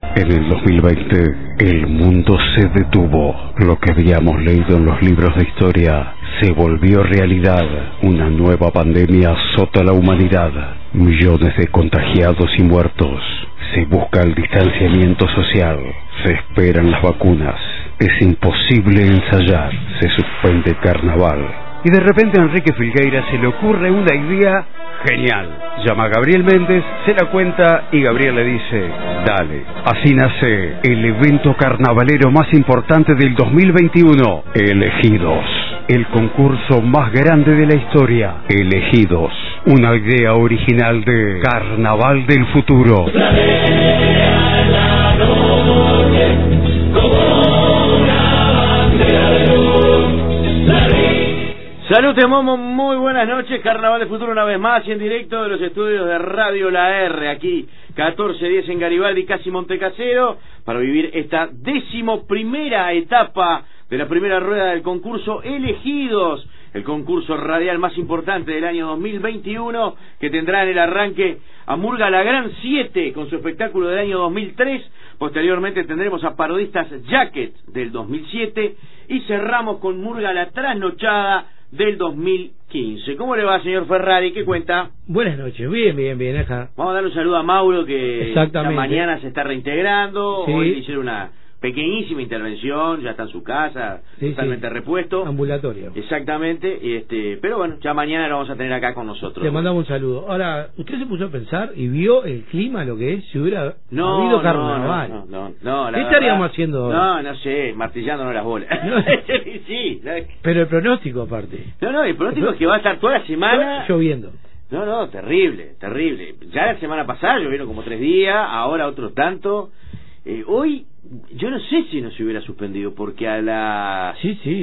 En el 2020, el mundo se detuvo. Lo que habíamos leído en los libros de historia se volvió realidad. Una nueva pandemia azota a la humanidad. Millones de contagiados y muertos. Se busca el distanciamiento social. Se esperan las vacunas. Es imposible ensayar. Se suspende el carnaval. Y de repente a Enrique Filgueira se le ocurre una idea genial. Llama a Gabriel Méndez, se la cuenta y Gabriel le dice, dale. Así nace el evento carnavalero más importante del 2021. Elegidos. El concurso más grande de la historia. Elegidos. Una idea original de Carnaval del Futuro. Salute Momo, muy buenas noches. Carnaval del Futuro una vez más y en directo de los estudios de Radio La R, aquí 14:10 en Garibaldi, casi Montecasero, para vivir esta 11ª etapa de la primera rueda del concurso Elegidos, el concurso radial más importante del año 2021, que tendrá en el arranque a Murga La Gran 7 con su espectáculo del año 2003. Posteriormente tendremos a Parodistas Jacket del 2007 y cerramos con Murga La Trasnochada del 2015. ¿Cómo le va, señor Ferrari? ¿Qué cuenta? Buenas noches, bien, ajá. Vamos a darle un saludo a Mauro, que esta mañana se está reintegrando. Sí. Hoy le hicieron una pequeñísima intervención, ya está en su casa, totalmente repuesto. Ambulatorio. Exactamente, pero bueno, ya mañana lo vamos a tener acá con nosotros. Le mandamos un saludo. Ahora, ¿usted se puso a pensar y vio el clima, lo que es, si hubiera habido carnaval? No, ¿qué estaríamos haciendo? No sé, martillándonos las bolas. Sí. Pero el pronóstico, aparte. No, el pronóstico es que va a estar toda la semana lloviendo. No, terrible. Ya la semana pasada llovieron como 3 días, ahora otro tanto. Hoy, yo no sé si no se hubiera suspendido, porque a las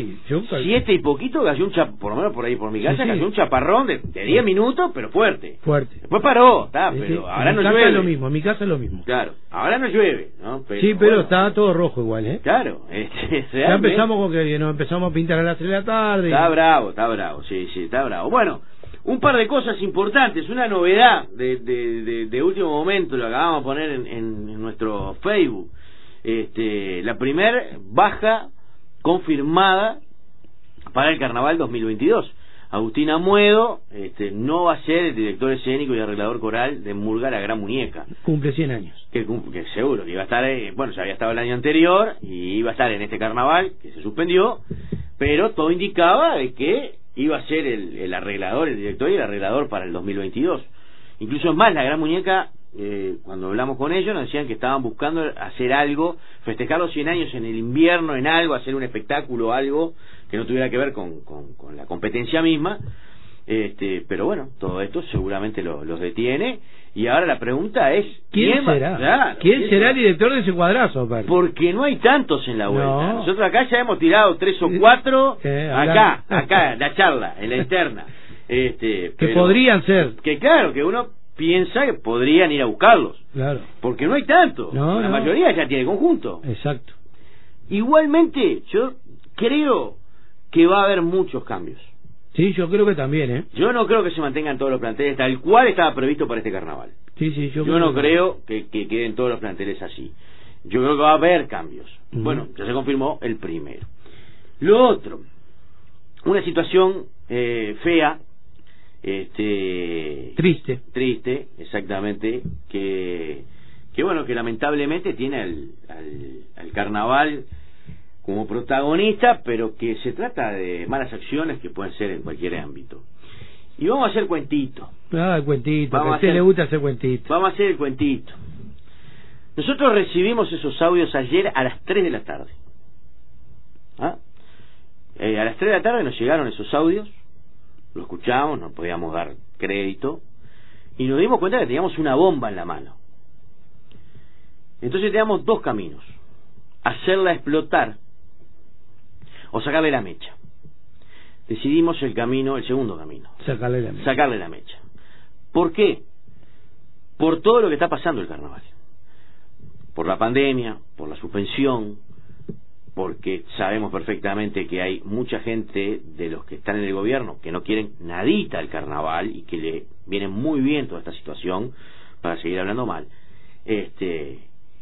7 y poquito cayó un por lo menos por ahí por mi casa, cayó un chaparrón de 10 minutos, pero fuerte. Después paró, pero ahora no llueve. En mi casa es lo mismo. Claro, ahora no llueve, ¿no? Pero bueno, está todo rojo igual, ¿eh? Claro, ya empezamos con que nos empezamos a pintar a las 3 de la tarde. Está bravo, sí, está bravo. Bueno, un par de cosas importantes, una novedad de último momento, lo acabamos de poner en nuestro Facebook. La primer baja confirmada para el Carnaval 2022. Agustín Amuedo no va a ser el director escénico y arreglador coral de Murga La Gran Muñeca. Cumple 100 años. Que seguro que iba a estar, ya había estado el año anterior y iba a estar en este carnaval que se suspendió, pero todo indicaba de que iba a ser el arreglador, el director y el arreglador para el 2022. Incluso es más, La Gran Muñeca, cuando hablamos con ellos, nos decían que estaban buscando hacer algo, festejar los 100 años en el invierno, en algo, hacer un espectáculo, algo que no tuviera que ver con la competencia misma. Pero bueno, todo esto seguramente los detiene. Y ahora la pregunta es, ¿quién será? Claro, ¿Quién será el director de ese cuadrazo? Aparte? Porque no hay tantos en la vuelta. Nosotros acá ya hemos tirado 3 o 4 acá, la charla, en la interna. Que podrían ser. Que claro, que uno piensa que podrían ir a buscarlos. Claro. Porque no hay tantos. La mayoría ya tiene conjunto. Exacto. Igualmente, yo creo que va a haber muchos cambios. Sí, yo creo que también, ¿eh? Yo no creo que se mantengan todos los planteles tal cual estaba previsto para este carnaval. Sí, yo no creo que queden todos los planteles así. Yo creo que va a haber cambios. Bueno, ya se confirmó el primero. Lo otro, una situación fea, triste, exactamente, que lamentablemente tiene al carnaval como protagonista, pero que se trata de malas acciones que pueden ser en cualquier ámbito. Y vamos a hacer cuentito. El cuentito, a usted le gusta hacer cuentito. Vamos a hacer el cuentito. Nosotros recibimos esos audios ayer a las 3 de la tarde. A las 3 de la tarde nos llegaron esos audios, lo escuchamos, no podíamos dar crédito, y nos dimos cuenta que teníamos una bomba en la mano. Entonces teníamos 2 caminos: hacerla explotar o sacarle la mecha. Decidimos el segundo camino, sacarle la mecha. ¿Por qué? Por todo lo que está pasando el carnaval, por la pandemia, por la suspensión, porque sabemos perfectamente que hay mucha gente de los que están en el gobierno que no quieren nadita al carnaval y que le viene muy bien toda esta situación, para seguir hablando mal,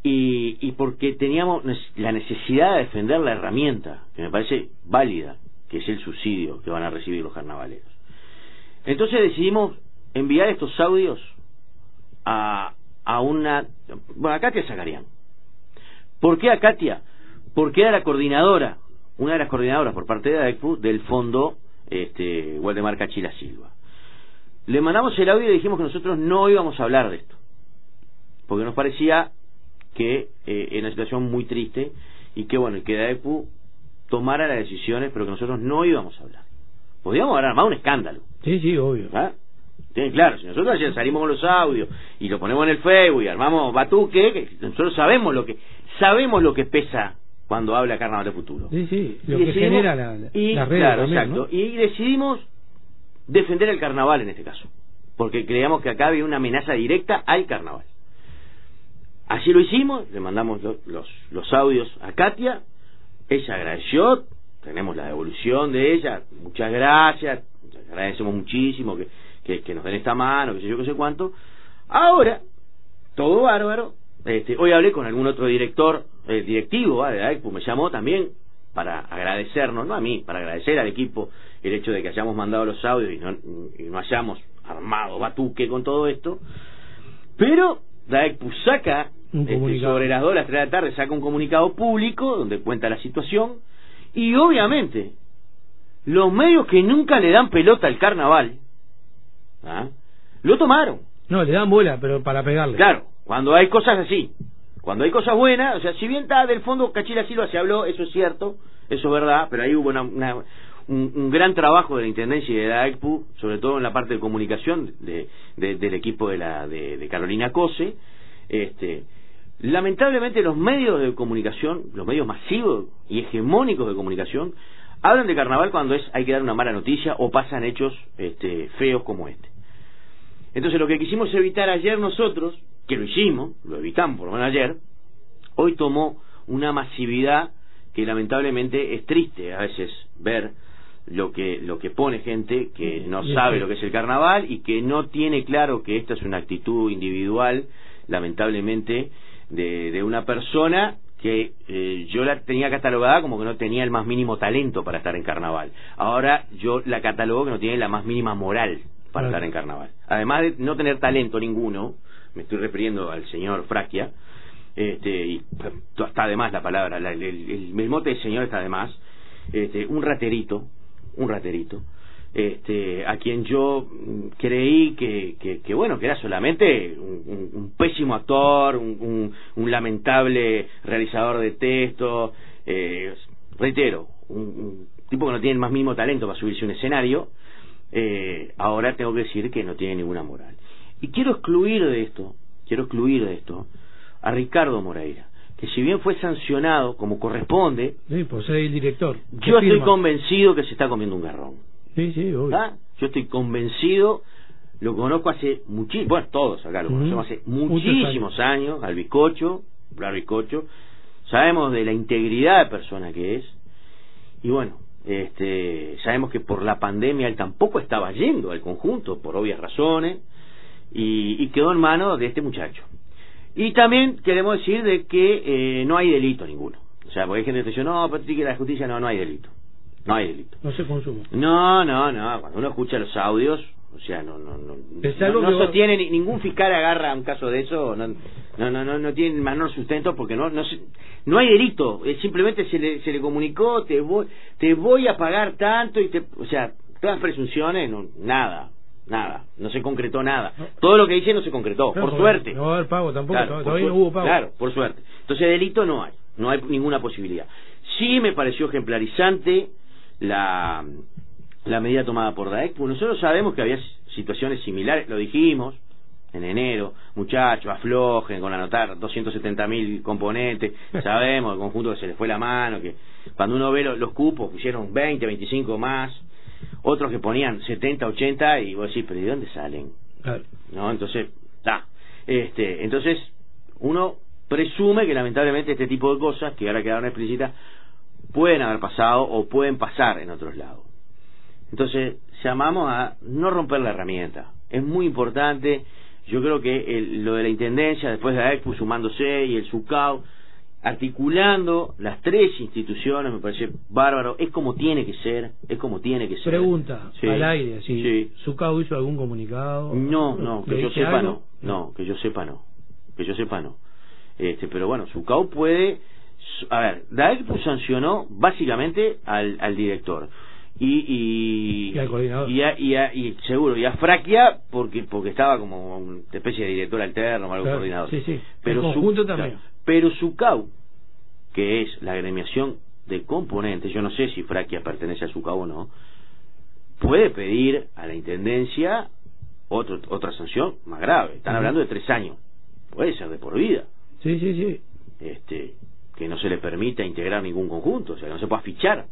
y porque teníamos la necesidad de defender la herramienta, que me parece válida, que es el subsidio que van a recibir los carnavaleros. Entonces decidimos enviar estos audios a Katia Zakarian. ¿Por qué a Katia? Porque era la coordinadora, una de las coordinadoras por parte de AECPU del fondo Waldemar Cachila Silva. Le mandamos el audio y le dijimos que nosotros no íbamos a hablar de esto, porque nos parecía que era una situación muy triste y que bueno, que AECPU tomara las decisiones, pero que nosotros no íbamos a hablar. Podíamos haber armado un escándalo. Sí, obvio. ¿Ah? Sí, claro, si nosotros ayer salimos con los audios y lo ponemos en el Facebook y armamos batuque, que nosotros sabemos lo que pesa cuando habla Carnaval de Futuro. Sí, lo que genera la red. Claro, también, exacto. ¿no? Y decidimos defender el carnaval en este caso, porque creíamos que acá había una amenaza directa al carnaval. Así lo hicimos, le mandamos los audios a Katia, ella agradeció, tenemos la devolución de ella, muchas gracias, agradecemos muchísimo que nos den esta mano, que sé yo, que sé cuánto. Ahora, todo bárbaro. Hoy hablé con algún otro directivo de AECPU, me llamó también para agradecernos, no a mí, para agradecer al equipo el hecho de que hayamos mandado los audios y no hayamos armado batuque con todo esto. Pero la AECPU saca sobre las 2, las 3 de la tarde, saca un comunicado público donde cuenta la situación, y obviamente los medios que nunca le dan pelota al carnaval, lo tomaron. No, le dan bola, pero para pegarle. Claro, cuando hay cosas así, cuando hay cosas buenas, o sea, si bien está del fondo Cachila Silva se habló, eso es cierto, eso es verdad, pero ahí hubo un gran trabajo de la Intendencia y de la AECPU, sobre todo en la parte de comunicación del equipo de Carolina Cose. Lamentablemente los medios de comunicación, los medios masivos y hegemónicos de comunicación, hablan de carnaval cuando hay que dar una mala noticia o pasan hechos feos como este. Entonces lo que quisimos evitar ayer nosotros, que lo evitamos por lo menos ayer, hoy tomó una masividad que lamentablemente es triste a veces ver lo que pone gente que no sabe lo que es el carnaval y que no tiene claro que esta es una actitud individual, lamentablemente, de una persona que yo la tenía catalogada como que no tenía el más mínimo talento para estar en carnaval. Ahora yo la catalogo que no tiene la más mínima moral para estar en carnaval. Además de no tener talento ninguno, me estoy refiriendo al señor Fracchia, y está de más la palabra, el mote de señor está de más, un raterito, a quien yo creí que bueno, que era solamente un pésimo actor, un lamentable realizador de texto, reitero, un tipo que no tiene el más mínimo talento para subirse a un escenario. Ahora tengo que decir que no tiene ninguna moral. Y quiero excluir de esto a Ricardo Moreira, que si bien fue sancionado como corresponde, sí, por ser el director, yo estoy convencido que se está comiendo un garrón. Sí, obvio. Yo estoy convencido, lo conozco hace muchísimo, bueno, todos acá lo conocemos hace muchísimos años, al bizcocho, sabemos de la integridad de persona que es, y bueno, sabemos que por la pandemia él tampoco estaba yendo al conjunto, por obvias razones, y quedó en manos de este muchacho. Y también queremos decir de que no hay delito ninguno. O sea, porque hay gente que dice, no, pero sí que la justicia no hay delito. No hay delito. No se consume. No. Cuando uno escucha los audios, o sea, no sostiene ningún fiscal agarra un caso de eso, no tiene el menor sustento porque no hay delito. Simplemente se le comunicó, te voy a pagar tanto o sea, todas presunciones, nada, no se concretó nada. Todo lo que dice no se concretó, por suerte. No va a haber pago tampoco, claro, todavía no hubo pago. Claro, por suerte. Entonces delito no hay ninguna posibilidad. Sí me pareció ejemplarizante la medida tomada por AECPU. Nosotros sabemos que había situaciones similares, lo dijimos en enero, muchachos, aflojen con anotar 270.000 componentes, sabemos el conjunto que se les fue la mano, que cuando uno ve los cupos pusieron 20, 25 más, otros que ponían 70, 80 y vos decís, pero ¿de dónde salen? Claro. ¿No? Entonces, entonces uno presume que lamentablemente este tipo de cosas que ahora quedaron explícitas pueden haber pasado o pueden pasar en otros lados. Entonces llamamos a no romper la herramienta. Es muy importante Yo creo que lo de la intendencia, después de AECPU sumándose y el SUCAU, articulando las tres instituciones, me parece bárbaro. Es como tiene que ser, Pregunta, sí, al aire, sí. ¿SUCAU hizo algún comunicado? No, que yo sepa no. No, que yo sepa no. Pero bueno, SUCAU puede... A ver, AECPU sancionó básicamente al director. Y al coordinador. Y seguro, y a Fraquia porque estaba como una especie de director alterno o algo, claro, coordinador. Sí. Pero el conjunto también. Pero SUCAU, que es la agremiación de componentes, yo no sé si Fraquia pertenece a SUCAU o no, puede pedir a la intendencia otra sanción más grave. Están hablando de 3 años, puede ser de por vida. Sí. Que no se le permita integrar ningún conjunto, o sea, que no se pueda fichar.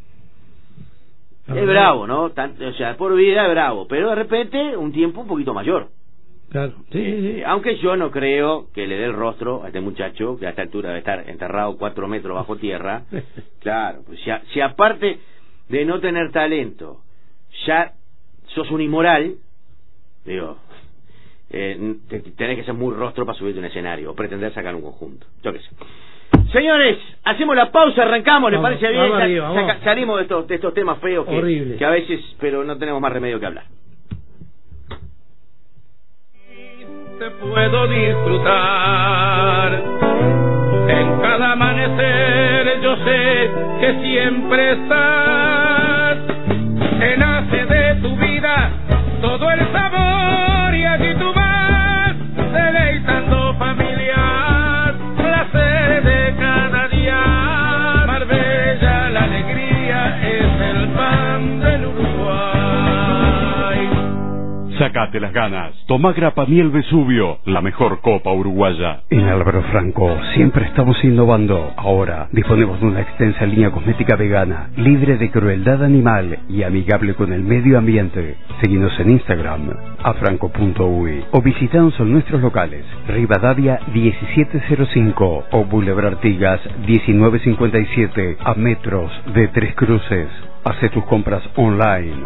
Es bravo, ¿no? O sea, por vida es bravo, pero de repente un tiempo un poquito mayor. Claro, sí. Aunque yo no creo que le dé el rostro a este muchacho, que a esta altura debe estar enterrado 4 metros bajo tierra. Claro, pues si aparte de no tener talento, ya sos un inmoral, digo, tenés que ser muy rostro para subirte a un escenario o pretender sacar un conjunto. Yo qué sé. Señores, hacemos la pausa, arrancamos, ¿les parece bien? Salimos de estos temas feos que a veces, pero no tenemos más remedio que hablar. Te puedo disfrutar en cada amanecer, yo sé que siempre estás, que nace de tu vida todo el sabor y aquí tú vas deleitando familias, placer de cada día, Marbella, la alegría es el pan del Uruguay. Sácate las ganas. Toma Grapa Miel Vesubio, la mejor copa uruguaya. En Álvaro Franco siempre estamos innovando. Ahora disponemos de una extensa línea cosmética vegana, libre de crueldad animal y amigable con el medio ambiente. Seguinos en Instagram, afranco.uy, o visitanos en nuestros locales, Rivadavia 1705 o Boulevard Artigas 1957, a metros de Tres Cruces. Hace tus compras online,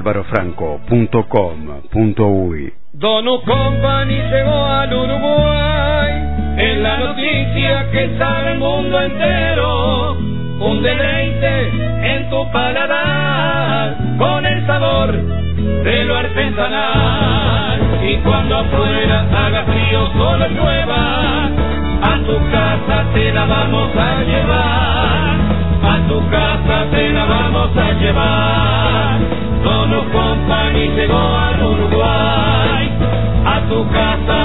alvarofranco.com.uy. Donut Company llegó al Uruguay, es la noticia que sabe el mundo entero, un deleite en tu paladar, con el sabor de lo artesanal, y cuando afuera haga frío solo llueva, a tu casa te la vamos a llevar, a tu casa te la vamos a llevar. Donut Company llegó al Uruguay, a tu casa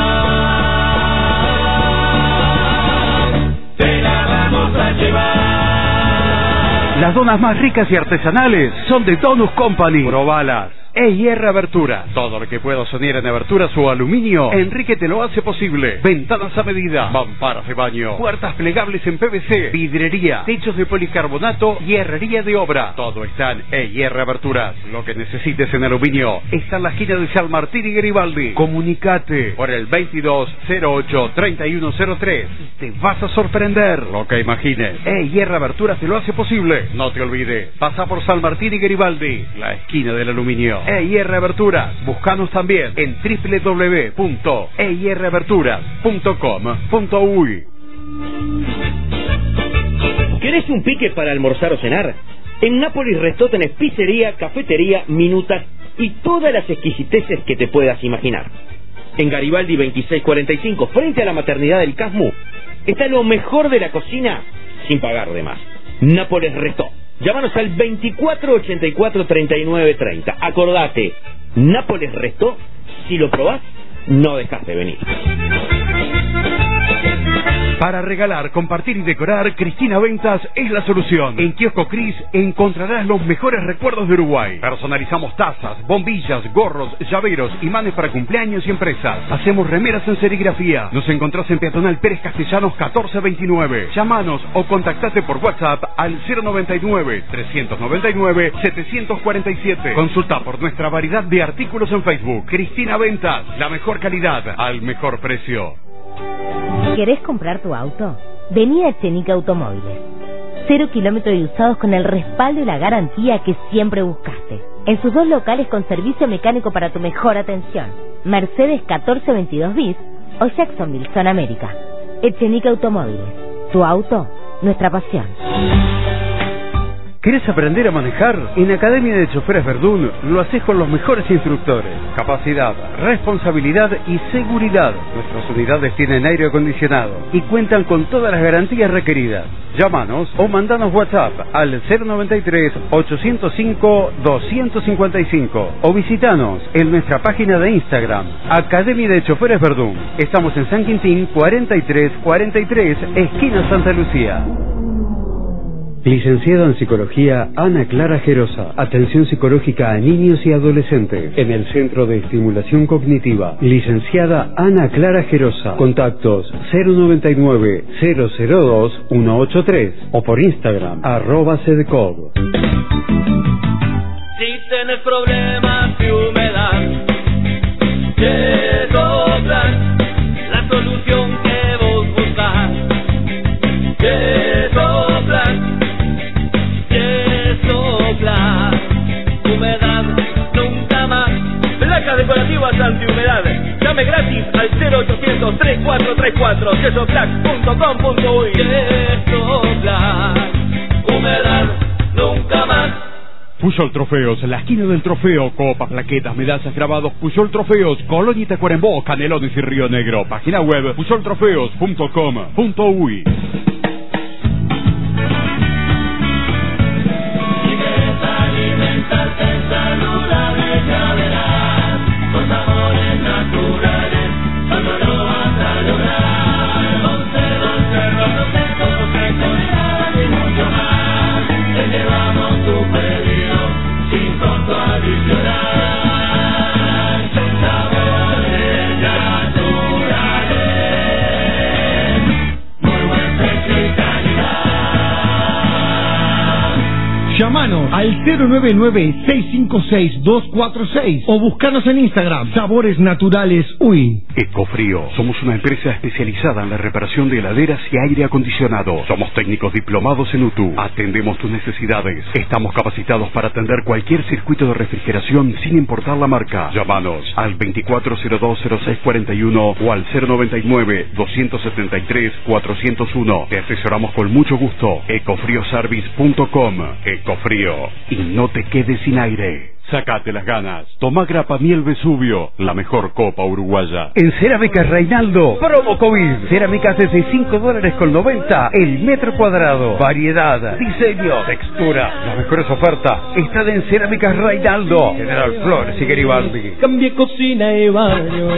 te la vamos a llevar. Las donas más ricas y artesanales son de Donut Company. Probalas. EIR Aberturas. Todo lo que puedas unir en aberturas o aluminio, Enrique te lo hace posible. Ventanas a medida, mamparas de baño, puertas plegables en PVC, vidrería, techos de policarbonato y herrería de obra. Todo está en EIR Aberturas. Lo que necesites en aluminio está en la esquina de San Martín y Garibaldi. Comunicate por el 2208-3103 y te vas a sorprender. Lo que imagines, EIR Aberturas te lo hace posible. No te olvides, pasa por San Martín y Garibaldi, la esquina del aluminio. EIR Aberturas. Búscanos también en www.eiraberturas.com.uy. ¿Querés un pique para almorzar o cenar? En Nápoles Restó tenés pizzería, cafetería, minutas y todas las exquisiteces que te puedas imaginar. En Garibaldi 2645, frente a la maternidad del Casmu, está lo mejor de la cocina sin pagar de más. Nápoles Restó. Llámanos al 2484-3930. Acordate, Nápoles Restó, si lo probás, no dejas de venir. Para regalar, compartir y decorar, Cristina Ventas es la solución. En Kiosco Cris encontrarás los mejores recuerdos de Uruguay. Personalizamos tazas, bombillas, gorros, llaveros, imanes para cumpleaños y empresas. Hacemos remeras en serigrafía. Nos encontrás en Peatonal Pérez Castellanos 1429. Llámanos o contactate por WhatsApp al 099-399-747. Consulta por nuestra variedad de artículos en Facebook. Cristina Ventas, la mejor calidad al mejor precio. ¿Querés comprar tu auto? Vení a Chenica Automóviles. 0 kilómetros de usados con el respaldo y la garantía que siempre buscaste. En sus 2 locales con servicio mecánico para tu mejor atención. Mercedes 1422 bis o Jacksonville, Zona América. Echenique Automóviles. Tu auto, nuestra pasión. ¿Querés aprender a manejar? En Academia de Choferes Verdún lo haces con los mejores instructores. Capacidad, responsabilidad y seguridad. Nuestras unidades tienen aire acondicionado y cuentan con todas las garantías requeridas. Llámanos o mandanos WhatsApp al 093-805-255 o visitanos en nuestra página de Instagram, Academia de Choferes Verdún. Estamos en San Quintín 4343, esquina Santa Lucía. Licenciada en Psicología Ana Clara Gerosa. Atención psicológica a niños y adolescentes en el Centro de Estimulación Cognitiva. Licenciada Ana Clara Gerosa. Contactos 099-002-183 o por Instagram @cedcob. Si tienes problemas de humedad, Yesoplan, la solución que vos buscas. Yesoplan, humedad nunca más. Placas decorativas antihumedad. Llame gratis al 0800-3434 yesoplac.com.uy. Yesoplac, humedad nunca más. Puyol Trofeos, la esquina del trofeo, copas, plaquetas, medallas, grabados. Puyol Trofeos, Colonia y Tacuarembó, Canelones y Río Negro. Página web puyoltrofeos.com.uy. Saludable ya verás, con sabores naturales, solo lo vas a lograr. Dulce, secos, y mucho más. Te llevamos tu pedido sin costo adicional. Sabores naturales, muy buen precio y calidad. Llámanos al 099-656-246 o buscanos en Instagram, Sabores Naturales UI. Ecofrío. Somos una empresa especializada en la reparación de heladeras y aire acondicionado. Somos técnicos diplomados en UTU. Atendemos tus necesidades. Estamos capacitados para atender cualquier circuito de refrigeración sin importar la marca. Llámanos al 2402-0641 o al 099-273-401. Te asesoramos con mucho gusto. Ecofrioservice.com. Ecofrío. Y no te quedes sin aire. Sácate las ganas. Toma Grapa Miel Vesubio, la mejor copa uruguaya. En Cerámicas Reinaldo, promo COVID. Cerámicas desde $5.90 el metro cuadrado. Variedad, diseño, textura. Las mejores ofertas están en Cerámicas Reinaldo, General Flores y Garibaldi. Cambie cocina y baño.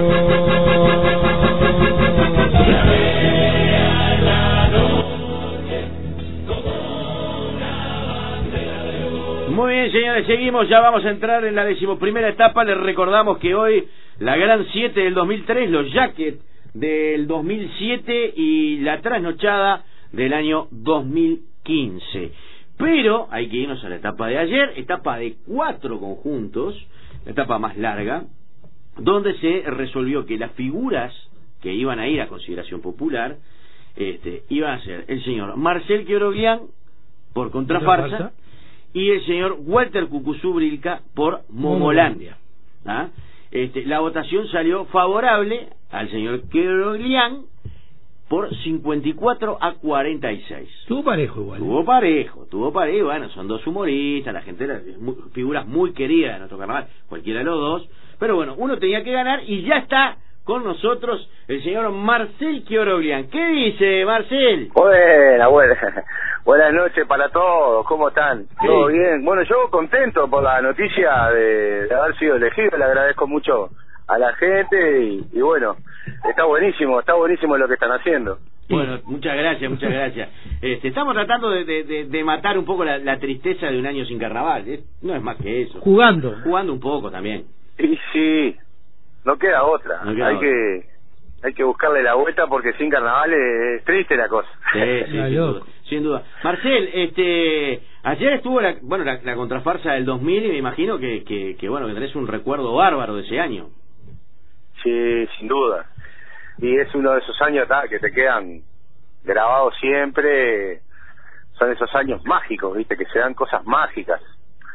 Muy bien, señores, seguimos, ya vamos a entrar en la 11ª etapa. Les recordamos que hoy la Gran 7 del 2003, los Jacket del 2007 y la trasnochada del año 2015. Pero hay que irnos a la etapa de ayer, etapa de 4 conjuntos, la etapa más larga, donde se resolvió que las figuras que iban a ir a consideración popular iban a ser el señor Marcel Quiroglián por Contrafarsa y el señor Walter Cucuzú Brilca por Momolandia. ¿Ah? La votación salió favorable al señor Quiroglián por 54-46. Estuvo parejo igual. Tuvo parejo, bueno, son dos humoristas, la gente, figuras muy queridas de nuestro carnaval, cualquiera de los dos, pero bueno, uno tenía que ganar y ya está con nosotros el señor Marcel Quiroglián. ¿Qué dice, Marcel? Buenas noches para todos, ¿cómo están? Sí. ¿Todo bien? Bueno, yo contento por la noticia de haber sido elegido, le agradezco mucho a la gente y bueno, está buenísimo lo que están haciendo. Bueno, muchas gracias. Estamos tratando de matar un poco la tristeza de un año sin carnaval, no es más que eso. Jugando un poco también. Y sí, no queda otra, hay que buscarle la vuelta porque sin carnaval es triste la cosa. Sí, sin duda. Marcel, ayer estuvo la contrafarsa del 2000 y me imagino que tenés un recuerdo bárbaro de ese año. Sí, sin duda. Y es uno de esos años que te quedan grabados siempre. Son esos años mágicos, viste, que se dan cosas mágicas.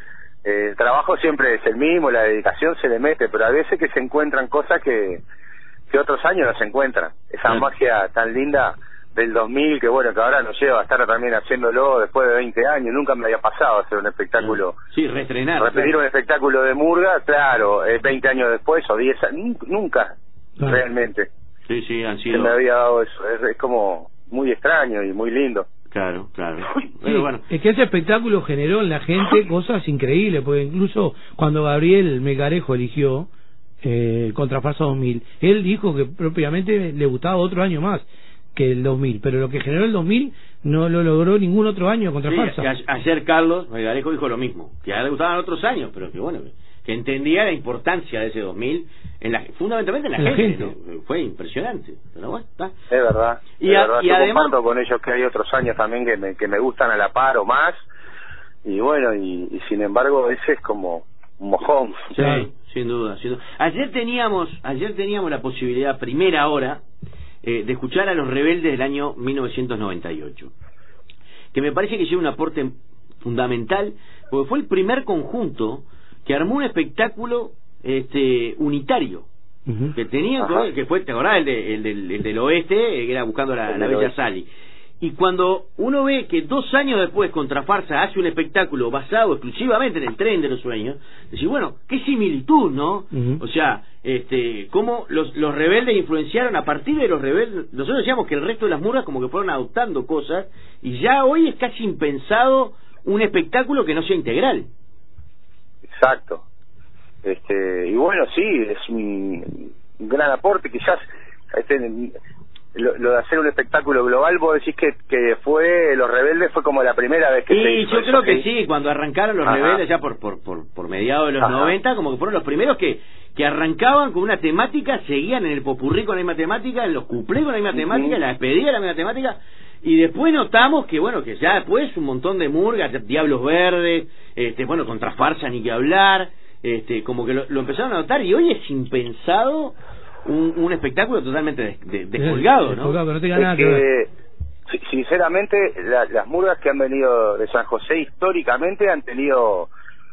el trabajo siempre es el mismo, la dedicación se le mete, pero a veces que se encuentran cosas que otros años no se encuentran. Esa magia tan linda del 2000, que bueno, que ahora nos lleva a estar también haciéndolo después de 20 años. Nunca me había pasado hacer un espectáculo. Sí, reestrenar. Repetir un espectáculo de murga, claro, 20 años después o 10 años, nunca, realmente. Sí, han sido. Se me había dado eso, es como muy extraño y muy lindo. Claro. Pero bueno. Es que ese espectáculo generó en la gente cosas increíbles, porque incluso cuando Gabriel Melgarejo eligió el Contrafarsa 2000, él dijo que propiamente le gustaba otro año más que el 2000, pero lo que generó el 2000 no lo logró ningún otro año Contrafarsa. Sí, ayer Carlos Melgarejo dijo lo mismo, que a él le gustaban otros años, pero que bueno, que entendía la importancia de ese 2000 fundamentalmente en la gente. ¿No? Fue impresionante, pero bueno, está. Es verdad, y además comparto con ellos que hay otros años también que me gustan a la par o más, y bueno, y sin embargo ese es como un mojón. Sí, sin duda. Ayer teníamos la posibilidad, primera hora, de escuchar a Los Rebeldes del año 1998, que me parece que lleva un aporte fundamental, porque fue el primer conjunto que armó un espectáculo unitario, que tenía, que fue, ¿te acordás? El del oeste, que era Buscando la Bella Sally. Y cuando uno ve que 2 años después Contrafarsa hace un espectáculo basado exclusivamente en el Tren de los Sueños, decís, bueno, qué similitud, ¿no? O sea, cómo los Rebeldes influenciaron a partir de Los Rebeldes. Nosotros decíamos que el resto de las murgas como que fueron adoptando cosas, y ya hoy es casi impensado un espectáculo que no sea integral. Exacto. Y bueno, sí, es un gran aporte, quizás lo de hacer un espectáculo global. Vos decís que fue Los Rebeldes fue como la primera vez que se hizo. Yo creo que sí, cuando arrancaron Los Rebeldes ya por mediados de los 90, como que fueron los primeros que arrancaban con una temática, seguían en el popurrí con la misma temática, en los cuplés con la misma temática, en la despedida la misma temática, y después notamos que bueno, que ya después un montón de murgas, Diablos Verdes, bueno, Contrafarsa ni que hablar, como que lo empezaron a notar, y hoy es impensado un espectáculo totalmente descolgado, ¿no? No tenga nada que ver. Sinceramente, las murgas que han venido de San José históricamente han tenido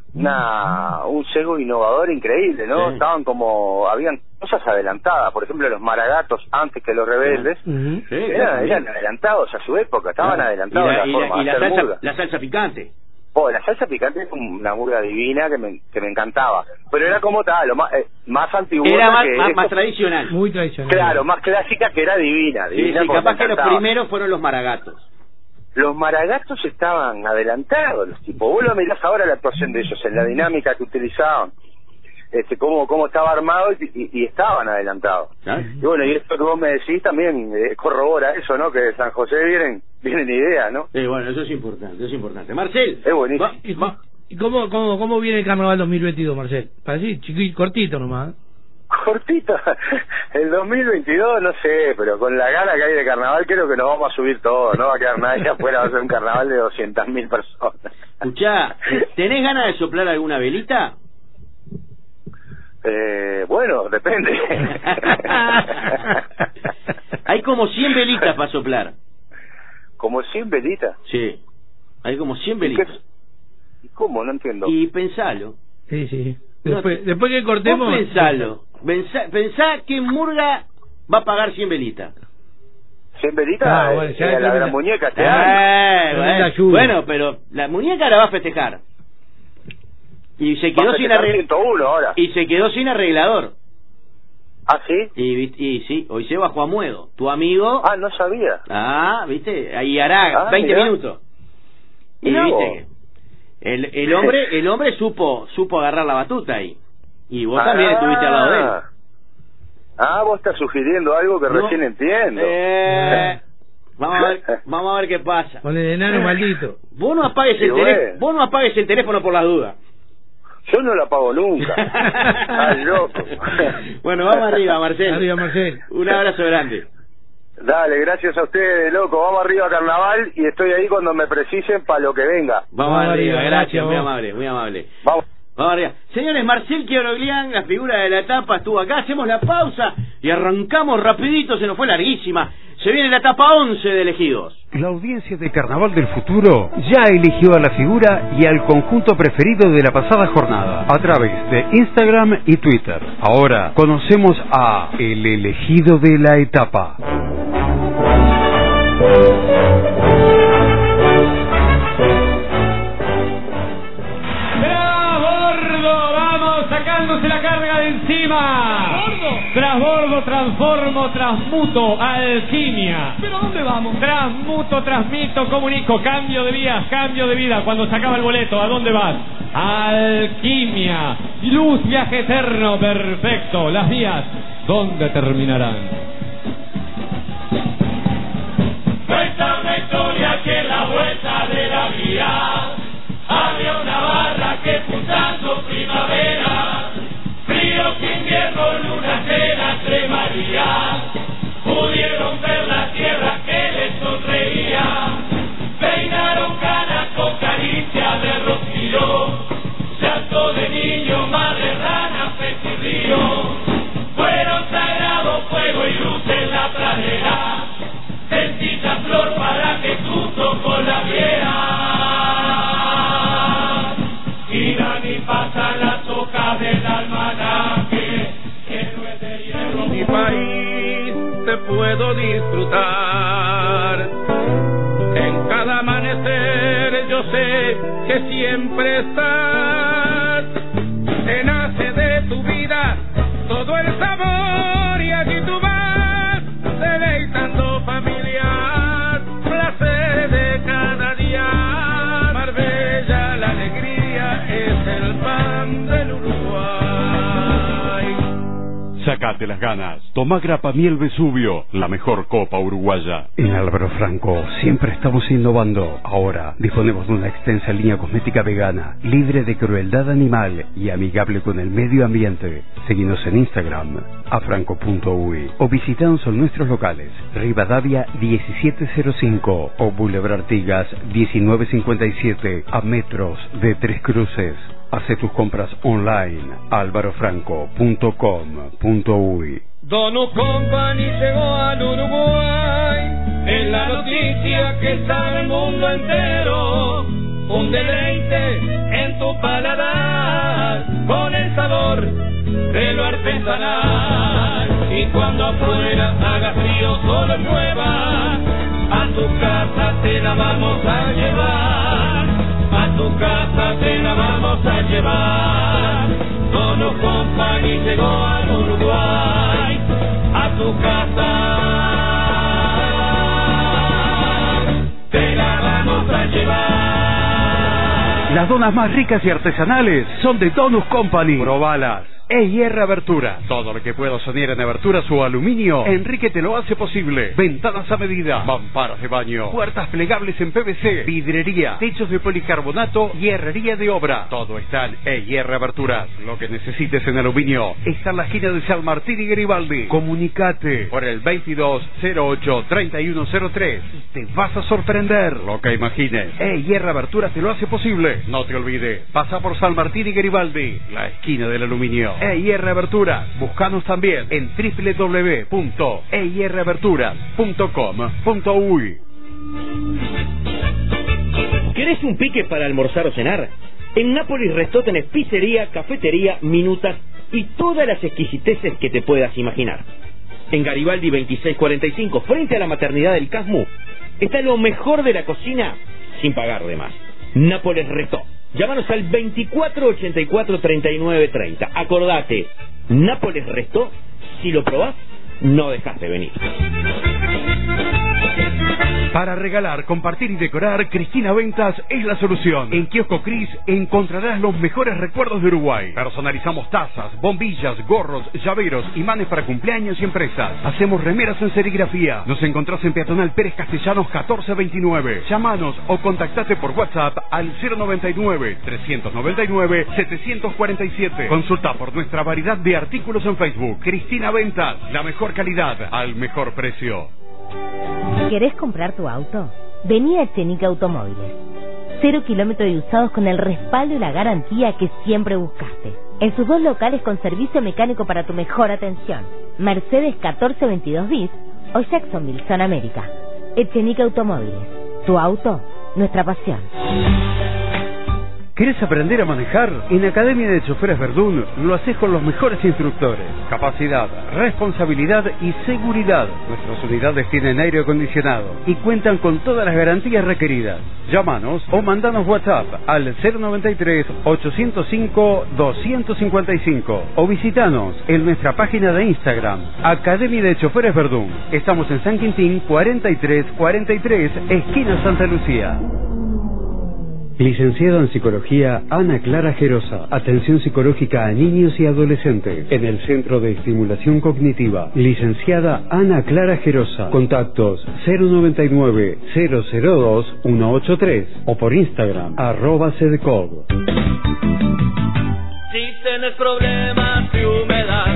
un sesgo innovador increíble, ¿no? Sí. Habían cosas adelantadas, por ejemplo los Maragatos antes que Los Rebeldes, eran adelantados a su época, estaban adelantados a la forma de hacer murga. La salsa picante. La salsa picante es una murga divina que me encantaba, pero era como tal, más antigua, era más tradicional, muy tradicional, claro, más clásica, que era divina. Sí, capaz que los primeros fueron los Maragatos. Los Maragatos estaban adelantados, los tipos. Vos lo mirás ahora la actuación de ellos, en la dinámica que utilizaban, cómo estaba armado, y estaban adelantados. Y bueno, y esto que vos me decís también corrobora eso, ¿no? Que de San José vienen ideas, ¿no? Bueno, eso es importante. Marcel, es buenísimo. ¿Y cómo viene el Carnaval 2022, Marcel? Para decir, chiquito, cortito nomás. Cortito, el 2022 no sé, pero con la gana que hay de carnaval creo que nos vamos a subir todos, no va a quedar nadie afuera, va a ser un carnaval de 200.000 personas. Escuchá, ¿tenés ganas de soplar alguna velita? Bueno, depende. Hay como 100 velitas para soplar. ¿Como 100 velitas? Sí, hay como 100 velitas. ¿Y cómo? No entiendo. Y pensalo. Sí. Después que cortemos... Vos pensalo. Pensá que Murga va a pagar 100 velitas. ¿100 velitas? Bueno, ya la gran muñeca te da. Bueno, pero la muñeca la va a festejar. Y se quedó sin arreglador. Y se quedó sin arreglador. ¿Ah, sí? Y sí, hoy se bajó a Muedo, tu amigo. No sabía. ¿Viste? Ahí hará 20 minutos. Y viste que el hombre supo agarrar la batuta ahí. Y vos también estuviste al lado de él. Vos estás sugiriendo algo que recién entiendo. Vamos a ver qué pasa. Con el enano maldito. Vos no apagues el teléfono por las dudas. Yo no lo apago nunca. Estás loco. Bueno, vamos arriba, Marcel. Arriba, Marcel. Un abrazo grande. Dale, gracias a ustedes, loco. Vamos arriba a Carnaval y estoy ahí cuando me precisen para lo que venga. Vamos arriba, gracias, muy amable. Vamos. Señores, Marcel Quiroglián, la figura de la etapa, estuvo acá. Hacemos la pausa y arrancamos rapidito, se nos fue larguísima. Se viene la etapa 11 de elegidos. La audiencia de Carnaval del Futuro ya eligió a la figura y al conjunto preferido de la pasada jornada a través de Instagram y Twitter. Ahora conocemos a el elegido de la etapa. Sacándose la carga de encima. Transbordo, transformo, transmuto, alquimia. ¿Pero dónde vamos? Transmuto, transmito, comunico, cambio de vías, cambio de vida. Cuando se acaba el boleto, ¿a dónde vas? Alquimia, luz, viaje eterno, perfecto. Las vías, ¿dónde terminarán? Cuenta una historia que en la vuelta de la vía había una barra que pulsando primavera, frío que invierno, luna llena entre María, pudieron ver la tierra que les sonreía, peinaron canas con caricia de rocío, llanto de niño, madre rana, pez y río, fueron sagrado fuego y luz en la pradera, sencilla flor para que junto con la viera. Ni pasan las hojas del almanaque, que no es de hierro. Mi país te puedo disfrutar. En cada amanecer yo sé que siempre estás. Te nace de tu vida todo el sabor y allí tú vas deleitando familias, placer de cada día. Marbella, la alegría es el pan del Uruguay. Sacate las ganas. Toma Grapa Miel Vesubio, la mejor copa uruguaya. En Álvaro Franco siempre estamos innovando. Ahora disponemos de una extensa línea cosmética vegana, libre de crueldad animal y amigable con el medio ambiente. Seguinos en Instagram, afranco.uy, o visitanos en nuestros locales, Rivadavia 1705 o Boulevard Artigas 1957, a metros de Tres Cruces. Hace tus compras online, alvarofranco.com.uy. Donut Company llegó al Uruguay, es la noticia que sabe el mundo entero. Un deleite en tu paladar, con el sabor de lo artesanal. Y cuando afuera haga frío, solo prueba, a tu casa te la vamos a llevar. A tu casa te la vamos a llevar. Donut Company llegó al Uruguay, a tu casa te la vamos a llevar. Las donas más ricas y artesanales son de Donut Company. Probalas. EIR Abertura. Todo lo que puedas soñar en aberturas o aluminio, Enrique te lo hace posible. Ventanas a medida, mamparas de baño, puertas plegables en PVC, vidrería, techos de policarbonato y herrería de obra. Todo está en EIR Aberturas. Lo que necesites en aluminio está en la esquina de San Martín y Garibaldi. Comunicate por el 2208-3103 y te vas a sorprender. Lo que imagines, EIR Aberturas te lo hace posible. No te olvides, pasa por San Martín y Garibaldi, la esquina del aluminio. EIR Aberturas. Búscanos también en www.eiraberturas.com.uy. ¿Querés un pique para almorzar o cenar? En Nápoles Restó tenés pizzería, cafetería, minutas y todas las exquisiteces que te puedas imaginar. En Garibaldi 2645, frente a la maternidad del Casmu, está lo mejor de la cocina sin pagar de más. Nápoles Restó. Llámanos al 2484-3930. Acordate, Nápoles Restó, si lo probás, no dejás de venir. Para regalar, compartir y decorar, Cristina Ventas es la solución. En Kiosco Cris encontrarás los mejores recuerdos de Uruguay. Personalizamos tazas, bombillas, gorros, llaveros, imanes para cumpleaños y empresas. Hacemos remeras en serigrafía. Nos encontrás en Peatonal Pérez Castellanos 1429. Llámanos o contactate por WhatsApp al 099-399-747. Consulta por nuestra variedad de artículos en Facebook. Cristina Ventas, la mejor calidad al mejor precio. ¿Querés comprar tu auto? Vení a Chenica Automóviles. 0 kilómetros de usados con el respaldo y la garantía que siempre buscaste. En sus 2 locales con servicio mecánico para tu mejor atención. Mercedes 1422 bis o Jacksonville, Zona América. Echenique Automóviles. Tu auto, nuestra pasión. ¿Querés aprender a manejar? En Academia de Choferes Verdún lo haces con los mejores instructores. Capacidad, responsabilidad y seguridad. Nuestras unidades tienen aire acondicionado y cuentan con todas las garantías requeridas. Llámanos o mandanos WhatsApp al 093-805-255 o visitanos en nuestra página de Instagram, Academia de Choferes Verdún. Estamos en San Quintín 4343, esquina Santa Lucía. Licenciada en Psicología Ana Clara Gerosa. Atención psicológica a niños y adolescentes en el Centro de Estimulación Cognitiva. Licenciada Ana Clara Gerosa. Contactos 099-002-183 o por Instagram @cedcob. Si tienes problemas de humedad,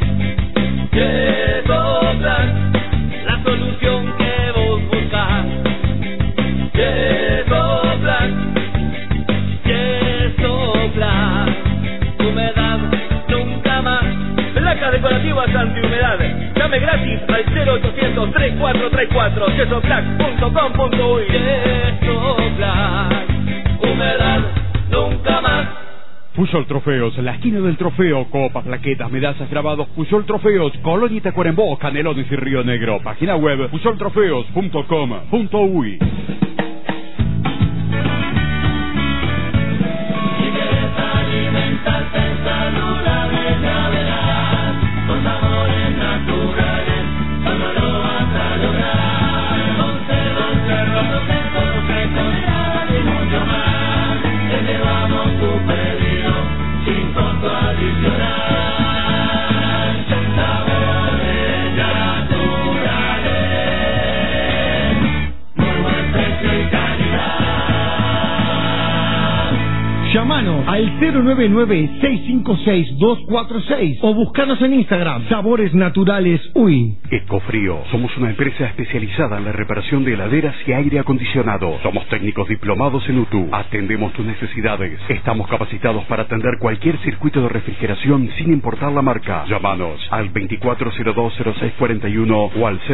Yesoplan, la solución que vos buscas. Yesoplan. Humedad nunca más. Placas decorativas antihumedad. Llame gratis al 0800-3434 yesoplac.com.uy. Yesoplac. Humedad nunca más. Puyol Trofeos, la esquina del trofeo, copas, plaquetas, medallas, grabados. Puyol Trofeos, Colonia y Tacuarembó, Canelones y Río Negro. Página web puyoltrofeos.com.uy. Llámanos al 099-656-246 o buscanos en Instagram, Sabores Naturales Uy. Ecofrío. Somos una empresa especializada en la reparación de heladeras y aire acondicionado. Somos técnicos diplomados en UTU. Atendemos tus necesidades. Estamos capacitados para atender cualquier circuito de refrigeración sin importar la marca. Llámanos al 2402-0641 o al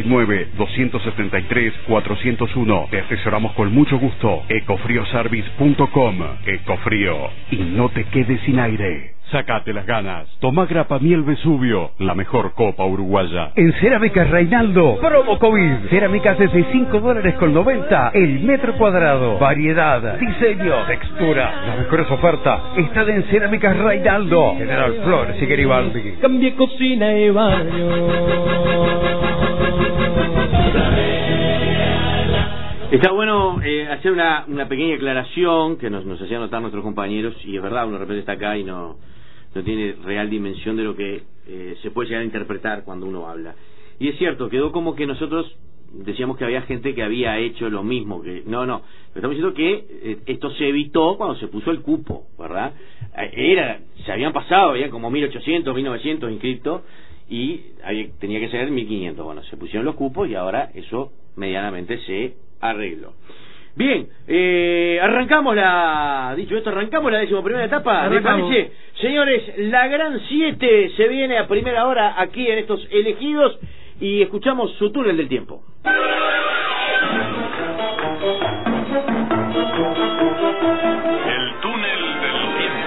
099-273-401. Te asesoramos con mucho gusto. Ecofrioservice.com. Ecofrío. Y no te quedes sin aire. Sácate las ganas. Toma Grapa Miel Vesubio, la mejor copa uruguaya. En Cerámicas Reinaldo, promo COVID. Cerámicas desde $5.90 el metro cuadrado. Variedad, diseño, textura. Las mejores ofertas están en Cerámicas Reinaldo. General Flores y Garibaldi. Cambie cocina y baño. Está bueno hacer una pequeña aclaración que nos hacían notar nuestros compañeros, y es verdad, uno de repente está acá y no tiene real dimensión de lo que se puede llegar a interpretar cuando uno habla. Y es cierto, quedó como que nosotros decíamos que había gente que había hecho lo mismo, que no, estamos diciendo que esto se evitó cuando se puso el cupo, ¿verdad? Se habían pasado, había como 1.800, 1.900 inscritos y tenía que ser 1.500. Bueno, se pusieron los cupos y ahora eso medianamente se arreglo. Bien, arrancamos la 11ª etapa. ¿Me parece? Señores, la Gran 7 se viene a primera hora aquí en estos elegidos y escuchamos su túnel del tiempo. El túnel del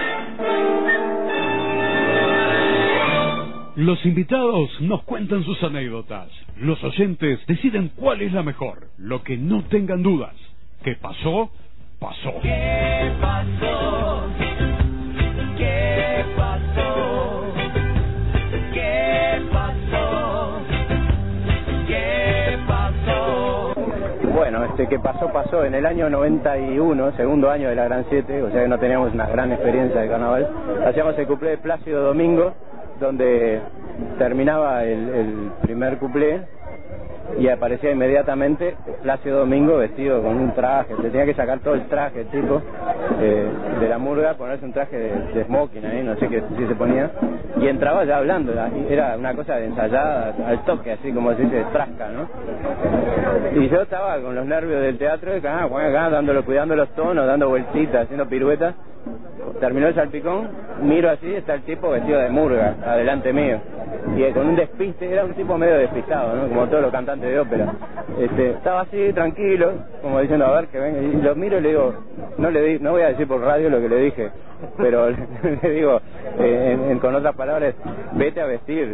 tiempo. Los invitados nos cuentan sus anécdotas. Los oyentes deciden cuál es la mejor. Lo que no tengan dudas. ¿Qué pasó? Pasó. ¿Qué pasó? ¿Qué pasó? ¿Qué pasó? ¿Qué pasó? Bueno, ¿qué pasó? En el año 91, segundo año de la Gran 7, o sea que no teníamos una gran experiencia de carnaval. Hacíamos el cuplé de Plácido Domingo, donde terminaba el primer cuplé y aparecía inmediatamente Plácido Domingo vestido con un traje, se tenía que sacar todo el traje, tipo, de la murga, ponerse un traje de smoking ahí, no sé qué si se ponía, y entraba ya hablando, era una cosa ensayada al toque, así como se dice, trasca, ¿no? Y yo estaba con los nervios del teatro, cuidando los tonos, dando vueltitas, haciendo piruetas. Terminó el salpicón, miro así, está el tipo vestido de murga, adelante mío, y con un despiste, era un tipo medio despistado, ¿no? Como todos los cantantes de ópera. Estaba así, tranquilo, como diciendo, a ver, que venga, y lo miro y le digo, no voy a decir por radio lo que le dije, pero le digo, con otras palabras, vete a vestir.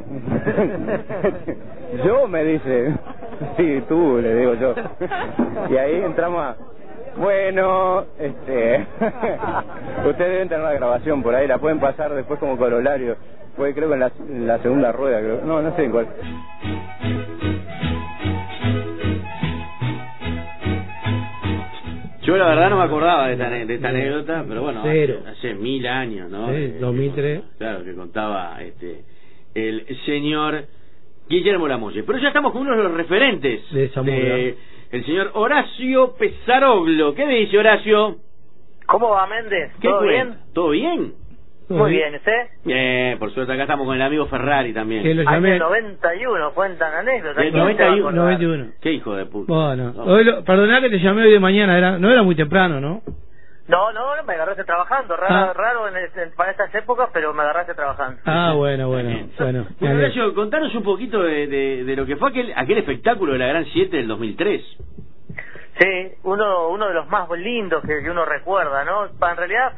Yo, me dice, sí, tú, le digo yo. Y ahí entramos a... Bueno, ustedes deben tener la grabación por ahí, la pueden pasar después como corolario. Fue creo que en la segunda rueda, creo. No sé en cuál. Yo la verdad no me acordaba de esta anécdota, pero bueno, hace 1000 años, ¿no? Sí, 2003. Claro, que contaba el señor Guillermo Lamolle. Pero ya estamos con uno de los referentes de esa murga. El señor Horacio Pesaroglo. ¿Qué me dice Horacio? ¿Cómo va, Méndez? ¿Todo bien? ¿Todo bien? Muy bien, ¿usted? Por suerte acá estamos con el amigo Ferrari también. Que lo llamé... Año 91, cuentan anécdotas. 91. Qué hijo de puta. Bueno, perdoná que te llamé hoy de mañana, no era muy temprano, ¿no? No, me agarraste trabajando, raro para estas épocas, pero me agarraste trabajando. Bueno. Horacio, contanos un poquito de lo que fue aquel espectáculo de la Gran 7 del 2003. Sí, uno de los más lindos que uno recuerda, ¿no? En realidad,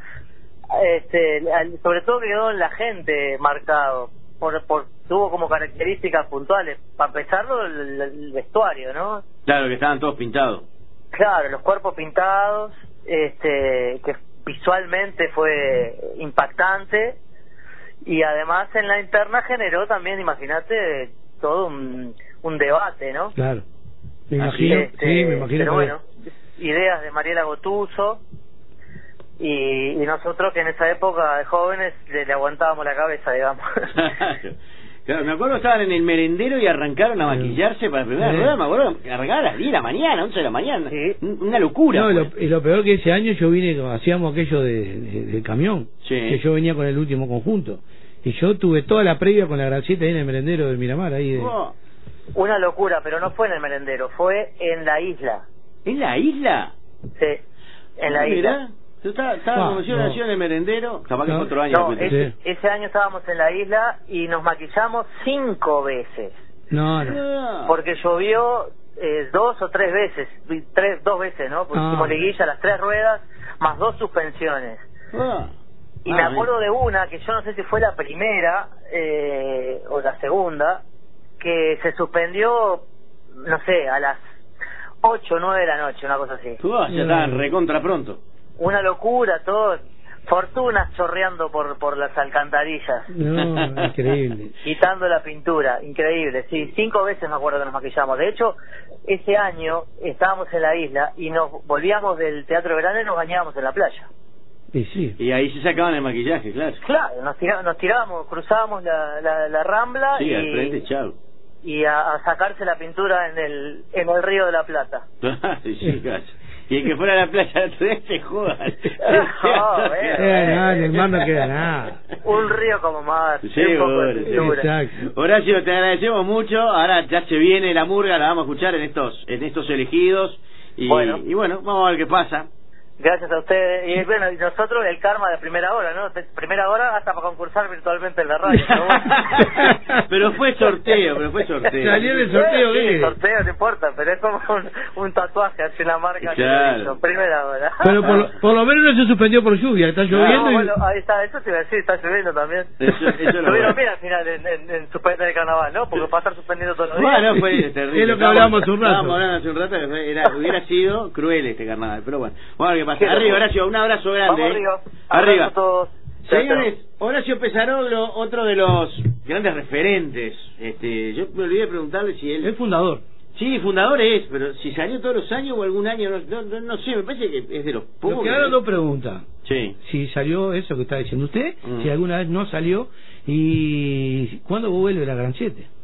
sobre todo quedó en la gente marcado, tuvo como características puntuales, para empezarlo el vestuario, ¿no? Claro, que estaban todos pintados. Claro, los cuerpos pintados, que visualmente fue impactante, y además en la interna generó también, imagínate, todo un debate, ¿no? Claro, me imagino, me imagino. Pero bueno, ideas de Mariela Gottuso, y nosotros que en esa época de jóvenes le aguantábamos la cabeza, digamos. Claro, me acuerdo que estaban en el merendero y arrancaron a maquillarse para la primera rueda, me acuerdo, arrancaban a las 10 de la mañana, 11 de la mañana, una locura. No, y lo peor que ese año yo hacíamos aquello del camión, que yo venía con el último conjunto, y yo tuve toda la previa con la Gran 7 ahí en el merendero del Miramar, ahí Una locura, pero no fue en el merendero, fue en la isla. ¿En la isla? Sí, en la isla. Yo estaba como yo nació en el merendero, capaz que fue otro año. No, ese año estábamos en la isla y nos maquillamos 5 veces. No. Porque llovió 2 o 3 veces, 2 veces, ¿no? Porque hicimos liguilla, las 3 ruedas, más 2 suspensiones. Y me acuerdo de una, que yo no sé si fue la primera o la segunda, que se suspendió, no sé, a las 8 o 9 de la noche, una cosa así. Ya estaban recontra pronto. Una locura, todo, fortunas chorreando por las alcantarillas. No, increíble. Quitando la pintura, increíble, sí, 5 veces me acuerdo que nos maquillamos. De hecho, ese año estábamos en la isla y nos volvíamos del Teatro de Verano y nos bañábamos en la playa. Y ahí se sacaban el maquillaje, claro. Claro, nos tirábamos, cruzábamos la Rambla al frente, chao. Y a sacarse la pintura en el Río de la Plata. Sí, claro. Y el que fuera a la playa se joda. En el mar no queda nada. Un río como mar. Sí, Horacio, te agradecemos mucho. Ahora ya se viene la murga, la vamos a escuchar en estos elegidos. Y bueno, vamos a ver qué pasa. Gracias a ustedes. Y bueno, y nosotros el karma de primera hora, ¿no? Primera hora hasta para concursar virtualmente en la radio. Pero fue sorteo, Salió del sorteo, sí, sorteo, no importa, pero es como un tatuaje, hace la marca que hizo, primera hora. Pero por lo menos no se suspendió por lluvia, está lloviendo. Bueno, ahí está, eso te iba a decir, está lloviendo también. Estuvieron bien al final en suspender el carnaval, ¿no? Porque pasar suspendiendo todos los días. Bueno, fue terrible. Es lo que hablábamos hace un rato. Estábamos hablando hace un rato que hubiera sido cruel este carnaval, pero bueno. Vamos a ver qué pasa. Arriba, Horacio, un abrazo grande. Vamos arriba. A todos. Señores, Horacio Pesaroglo, otro de los grandes referentes. Yo me olvidé de preguntarle si él... Es fundador. Sí, fundador es, pero si salió todos los años o algún año, no sé, me parece que es de los pocos. Lo que ahora dos preguntas. Sí. Si salió eso que está diciendo usted, si alguna vez no salió, y ¿cuándo vuelve la Gran 7?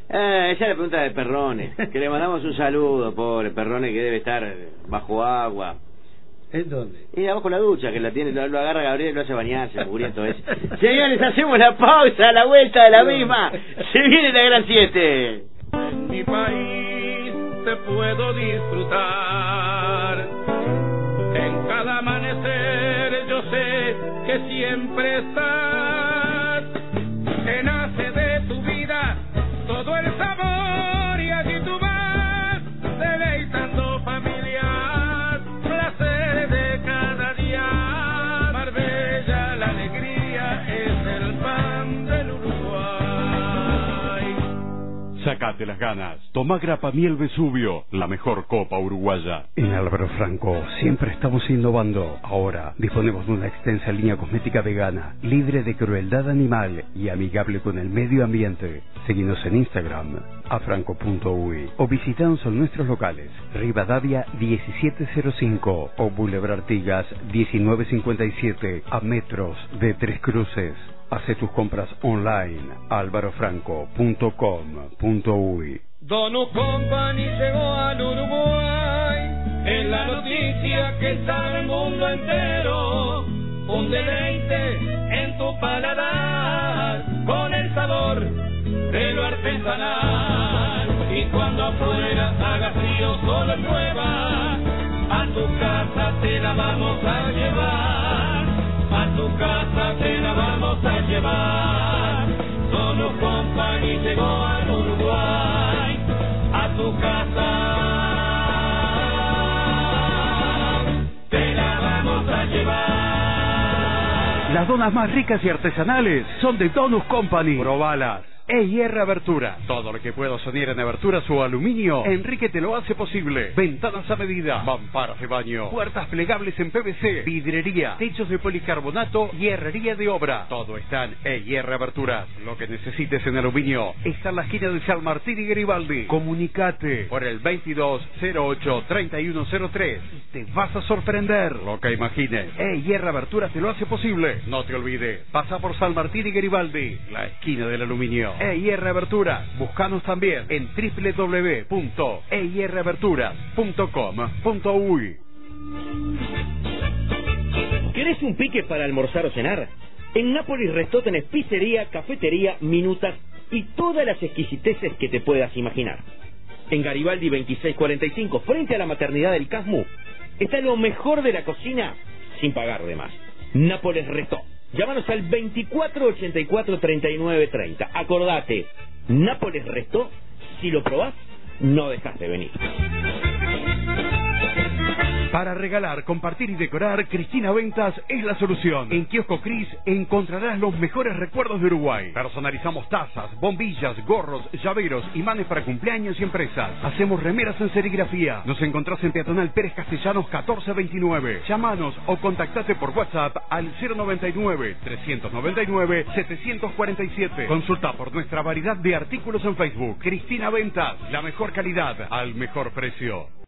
Esa es la pregunta de Perrone, que le mandamos un saludo, pobre Perrone, que debe estar bajo agua. ¿En dónde? Y abajo la ducha, que la tiene, lo agarra Gabriel y lo hace bañarse, el mugriento ese. Señores, hacemos la pausa, la vuelta de la misma. Se viene la gran 7. En mi país te puedo disfrutar. En cada amanecer yo sé que siempre estás. Que nace de tu vida todo el sabor y allí tú vas deleitando familias, placeres de cada día. Marbella, la alegría es el pan del Uruguay. Sácate las ganas. Toma Grapa Miel Vesubio, la mejor copa uruguaya. En Álvaro Franco siempre estamos innovando. Ahora disponemos de una extensa línea cosmética vegana, libre de crueldad animal y amigable con el medio ambiente. Seguinos en Instagram, afranco.uy, o visitanos en nuestros locales, Rivadavia 1705 o Boulevard Artigas 1957, a metros de Tres Cruces. Hace tus compras online, alvarofranco.com.uy. Donut Company llegó al Uruguay, es la noticia que sabe el mundo entero. Un deleite en tu paladar, con el sabor de lo artesanal. Y cuando afuera haga frío, solo prueba, a tu casa te la vamos a llevar. A tu casa te la vamos a llevar. Donut Company llegó al Uruguay, a tu casa te la vamos a llevar. Las donas más ricas y artesanales son de Donut Company. Probalas. EIR Abertura. Todo lo que puedo soñar en aberturas o aluminio, Enrique te lo hace posible. Ventanas a medida, mamparas de baño, puertas plegables en PVC, vidrería, techos de policarbonato y herrería de obra. Todo está en EIR Aberturas. Lo que necesites en aluminio está en la esquina de San Martín y Garibaldi. Comunicate por el 2208-3103. Te vas a sorprender lo que imagines. EIR Aberturas te lo hace posible. No te olvides, pasa por San Martín y Garibaldi, la esquina del aluminio. EIR Aberturas. Búscanos también en www.eiraberturas.com.uy. ¿Querés un pique para almorzar o cenar? En Nápoles Restó tenés pizzería, cafetería, minutas y todas las exquisiteces que te puedas imaginar. En Garibaldi 2645, frente a la maternidad del Casmu, está lo mejor de la cocina sin pagar de más. Nápoles Restó. Llámanos al 2484-3930. Acordate, Nápoles Restó, si lo probás, no dejas de venir. Para regalar, compartir y decorar, Cristina Ventas es la solución. En Kiosco Cris encontrarás los mejores recuerdos de Uruguay. Personalizamos tazas, bombillas, gorros, llaveros, imanes para cumpleaños y empresas. Hacemos remeras en serigrafía. Nos encontrás en Peatonal Pérez Castellanos 1429. Llámanos o contactate por WhatsApp al 099-399-747. Consulta por nuestra variedad de artículos en Facebook. Cristina Ventas, la mejor calidad al mejor precio.